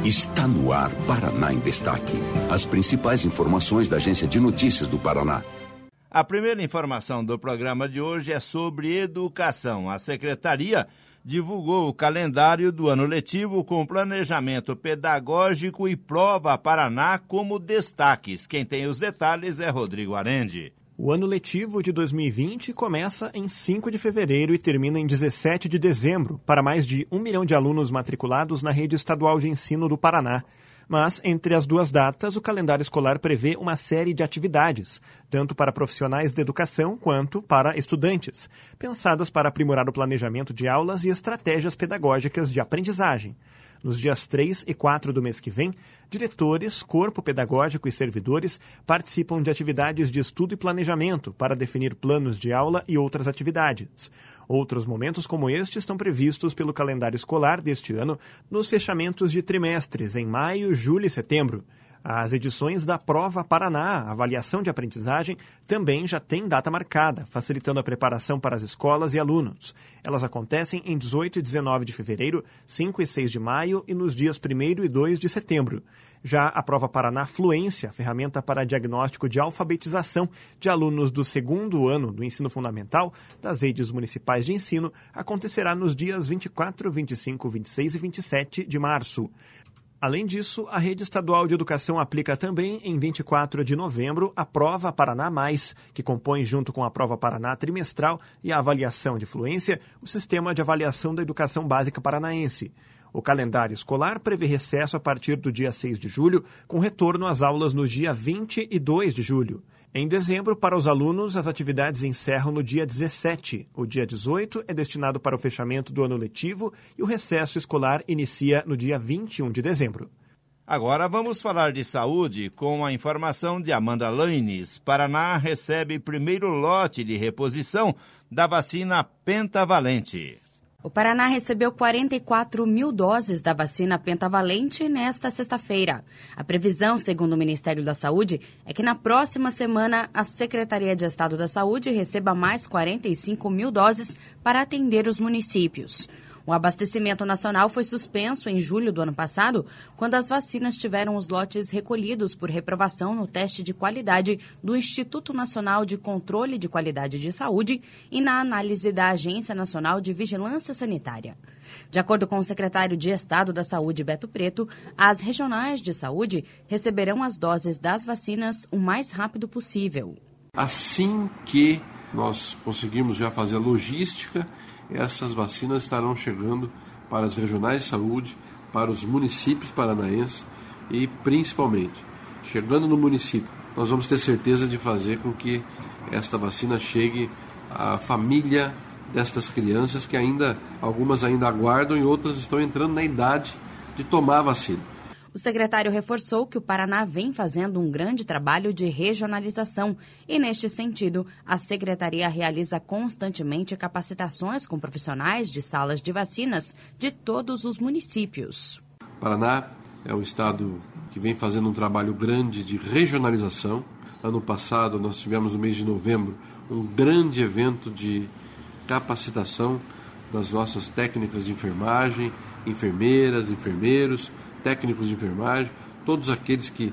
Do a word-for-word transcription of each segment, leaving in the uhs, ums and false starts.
Está no ar Paraná em Destaque. As principais informações da Agência de Notícias do Paraná. A primeira informação do programa de hoje é sobre educação. A Secretaria divulgou o calendário do ano letivo com planejamento pedagógico e prova Paraná como destaques. Quem tem os detalhes é Rodrigo Arendi. O ano letivo de dois mil e vinte começa em cinco de fevereiro e termina em dezessete de dezembro, para mais de um milhão de alunos matriculados na rede estadual de ensino do Paraná. Mas, entre as duas datas, o calendário escolar prevê uma série de atividades, tanto para profissionais da educação quanto para estudantes, pensadas para aprimorar o planejamento de aulas e estratégias pedagógicas de aprendizagem. Nos dias três e quatro do mês que vem, diretores, corpo pedagógico e servidores participam de atividades de estudo e planejamento para definir planos de aula e outras atividades. Outros momentos como este estão previstos pelo calendário escolar deste ano nos fechamentos de trimestres em maio, julho e setembro. As edições da Prova Paraná, avaliação de aprendizagem, também já têm data marcada, facilitando a preparação para as escolas e alunos. Elas acontecem em dezoito e dezenove de fevereiro, cinco e seis de maio e nos dias primeiro e dois de setembro. Já a Prova Paraná Fluência, ferramenta para diagnóstico de alfabetização de alunos do segundo ano do ensino fundamental das redes municipais de ensino, acontecerá nos dias vinte e quatro, vinte e cinco, vinte e seis e vinte e sete de março. Além disso, a Rede Estadual de Educação aplica também, em vinte e quatro de novembro, a Prova Paraná Mais, que compõe, junto com a Prova Paraná Trimestral e a Avaliação de Fluência, o Sistema de Avaliação da Educação Básica Paranaense. O calendário escolar prevê recesso a partir do dia seis de julho, com retorno às aulas no dia vinte e dois de julho. Em dezembro, para os alunos, as atividades encerram no dia dezessete. O dia dezoito é destinado para o fechamento do ano letivo e o recesso escolar inicia no dia vinte e um de dezembro. Agora vamos falar de saúde com a informação de Amanda Laines. Paraná recebe primeiro lote de reposição da vacina pentavalente. O Paraná recebeu quarenta e quatro mil doses da vacina pentavalente nesta sexta-feira. A previsão, segundo o Ministério da Saúde, é que na próxima semana a Secretaria de Estado da Saúde receba mais quarenta e cinco mil doses para atender os municípios. O abastecimento nacional foi suspenso em julho do ano passado, quando as vacinas tiveram os lotes recolhidos por reprovação no teste de qualidade do Instituto Nacional de Controle de Qualidade de Saúde e na análise da Agência Nacional de Vigilância Sanitária. De acordo com o secretário de Estado da Saúde, Beto Preto, as regionais de saúde receberão as doses das vacinas o mais rápido possível. Assim que nós conseguirmos já fazer a logística, essas vacinas estarão chegando para as regionais de saúde, para os municípios paranaenses e, principalmente, chegando no município, nós vamos ter certeza de fazer com que esta vacina chegue à família destas crianças que ainda, algumas ainda aguardam e outras estão entrando na idade de tomar a vacina. O secretário reforçou que o Paraná vem fazendo um grande trabalho de regionalização e, neste sentido, a Secretaria realiza constantemente capacitações com profissionais de salas de vacinas de todos os municípios. Paraná é um estado que vem fazendo um trabalho grande de regionalização. Ano passado, nós tivemos no mês de novembro um grande evento de capacitação das nossas técnicas de enfermagem, enfermeiras, enfermeiros, técnicos de enfermagem, todos aqueles que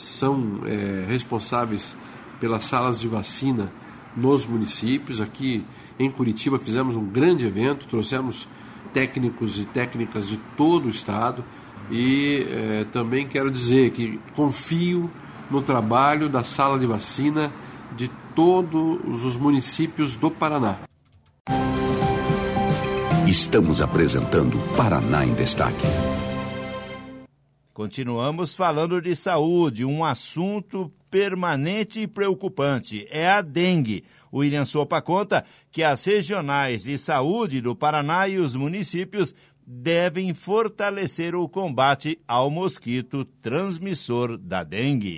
são é, responsáveis pelas salas de vacina nos municípios. Aqui em Curitiba fizemos um grande evento, trouxemos técnicos e técnicas de todo o estado e é, também quero dizer que confio no trabalho da sala de vacina de todos os municípios do Paraná. Estamos apresentando Paraná em Destaque. Continuamos falando de saúde, um assunto permanente e preocupante, é a dengue. O William Sopa conta que as regionais de saúde do Paraná e os municípios devem fortalecer o combate ao mosquito transmissor da dengue.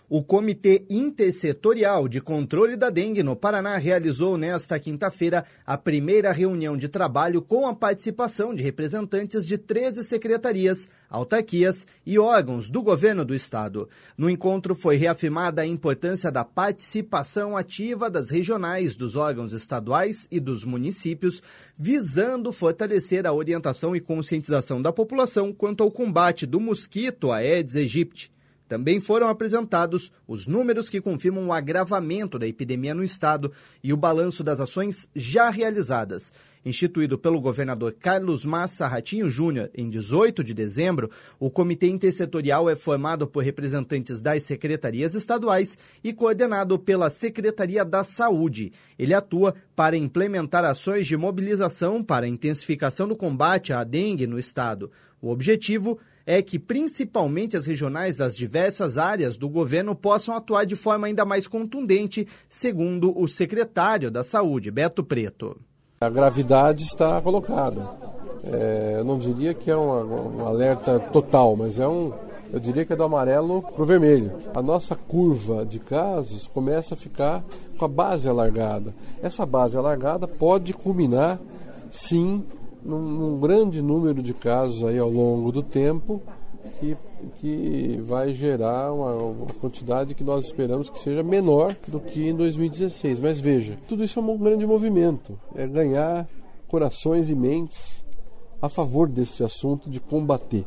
O Comitê Intersetorial de Controle da Dengue no Paraná realizou nesta quinta-feira a primeira reunião de trabalho com a participação de representantes de treze secretarias, autarquias e órgãos do governo do estado. No encontro foi reafirmada a importância da participação ativa das regionais, dos órgãos estaduais e dos municípios, visando fortalecer a orientação e conscientização da população quanto ao combate do mosquito Aedes aegypti. Também foram apresentados os números que confirmam o agravamento da epidemia no estado e o balanço das ações já realizadas. Instituído pelo governador Carlos Massa Ratinho Júnior em dezoito de dezembro, o Comitê Intersetorial é formado por representantes das secretarias estaduais e coordenado pela Secretaria da Saúde. Ele atua para implementar ações de mobilização para a intensificação do combate à dengue no estado. O objetivo é que principalmente as regionais das diversas áreas do governo possam atuar de forma ainda mais contundente, segundo o secretário da Saúde, Beto Preto. A gravidade está colocada. É, eu não diria que é um, um alerta total, mas é um, eu diria que é do amarelo para o vermelho. A nossa curva de casos começa a ficar com a base alargada. Essa base alargada pode culminar, sim, num, num grande número de casos aí ao longo do tempo que, que vai gerar uma, uma quantidade que nós esperamos que seja menor do que em dois mil e dezesseis. Mas veja, tudo isso é um grande movimento, é ganhar corações e mentes a favor deste assunto de combater.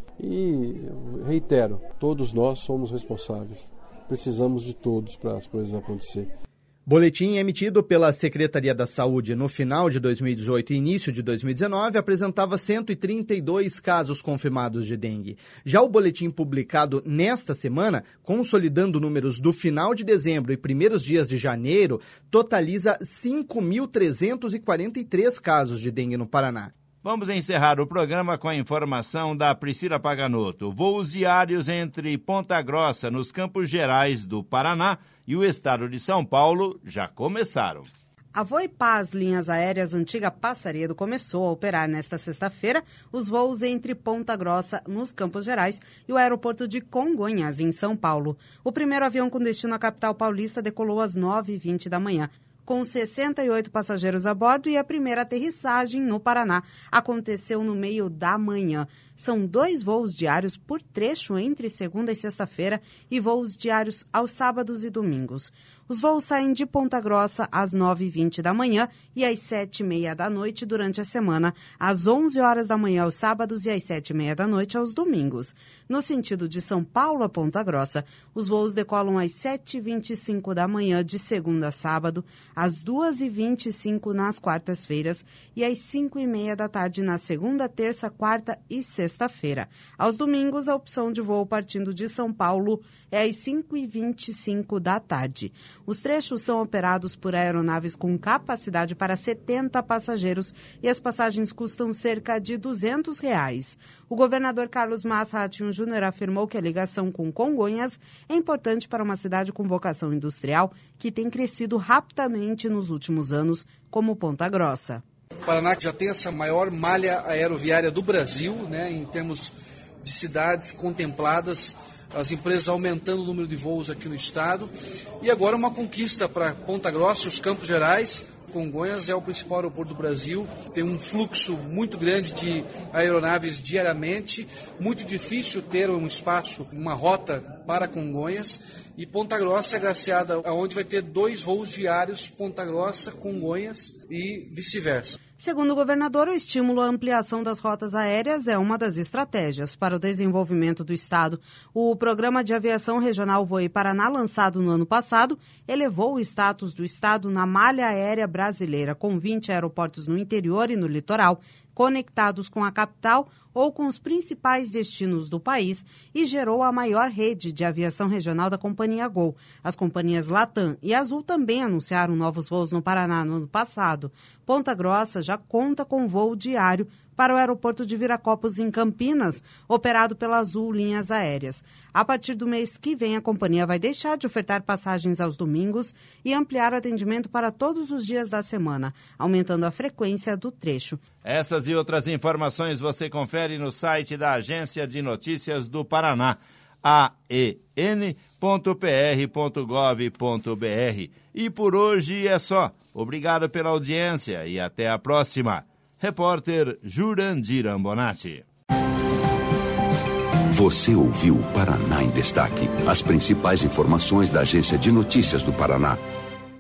E reitero, todos nós somos responsáveis, precisamos de todos para as coisas acontecerem. Boletim emitido pela Secretaria da Saúde no final de dois mil e dezoito e início de dois mil e dezenove apresentava cento e trinta e dois casos confirmados de dengue. Já o boletim publicado nesta semana, consolidando números do final de dezembro e primeiros dias de janeiro, totaliza cinco mil trezentos e quarenta e três casos de dengue no Paraná. Vamos encerrar o programa com a informação da Priscila Paganotto. Voos diários entre Ponta Grossa, nos Campos Gerais do Paraná, e o estado de São Paulo já começaram. A Voipaz Linhas Aéreas Antiga Passaredo começou a operar nesta sexta-feira os voos entre Ponta Grossa, nos Campos Gerais, e o aeroporto de Congonhas, em São Paulo. O primeiro avião com destino à capital paulista decolou às nove e vinte da manhã. Com sessenta e oito passageiros a bordo, e a primeira aterrissagem no Paraná aconteceu no meio da manhã. São dois voos diários por trecho entre segunda e sexta-feira e voos diários aos sábados e domingos. Os voos saem de Ponta Grossa às nove e vinte da manhã e às sete e meia da noite durante a semana, às onze horas da manhã aos sábados e às sete e meia da noite aos domingos. No sentido de São Paulo a Ponta Grossa, os voos decolam às sete e vinte e cinco da manhã de segunda a sábado, às duas e vinte e cinco nas quartas-feiras e às cinco e meia da tarde na segunda, terça, quarta e sexta-feira. Aos domingos, a opção de voo partindo de São Paulo é às cinco e vinte e cinco da tarde. Os trechos são operados por aeronaves com capacidade para setenta passageiros e as passagens custam cerca de duzentos reais. O governador Carlos Massa Ratinho Júnior afirmou que a ligação com Congonhas é importante para uma cidade com vocação industrial que tem crescido rapidamente nos últimos anos, como Ponta Grossa. O Paraná já tem essa maior malha aeroviária do Brasil, né, em termos de cidades contempladas, as empresas aumentando o número de voos aqui no estado. E agora uma conquista para Ponta Grossa e os Campos Gerais. Congonhas é o principal aeroporto do Brasil, tem um fluxo muito grande de aeronaves diariamente, muito difícil ter um espaço, uma rota para Congonhas, e Ponta Grossa é agraciada aonde vai ter dois voos diários, Ponta Grossa, Congonhas e vice-versa. Segundo o governador, o estímulo à ampliação das rotas aéreas é uma das estratégias para o desenvolvimento do estado. O programa de aviação regional Voe Paraná, lançado no ano passado, elevou o status do estado na malha aérea brasileira, com vinte aeroportos no interior e no litoral, conectados com a capital ou com os principais destinos do país, e gerou a maior rede de aviação regional da companhia Gol. As companhias Latam e Azul também anunciaram novos voos no Paraná no ano passado. Ponta Grossa já conta com voo diário para o aeroporto de Viracopos, em Campinas, operado pela Azul Linhas Aéreas. A partir do mês que vem, a companhia vai deixar de ofertar passagens aos domingos e ampliar o atendimento para todos os dias da semana, aumentando a frequência do trecho. Essas e outras informações você confere no site da Agência de Notícias do Paraná, a e n ponto p r ponto gov ponto b r. E por hoje é só. Obrigado pela audiência e até a próxima. Repórter Jurandir Ambonati. Você ouviu o Paraná em Destaque. As principais informações da Agência de Notícias do Paraná.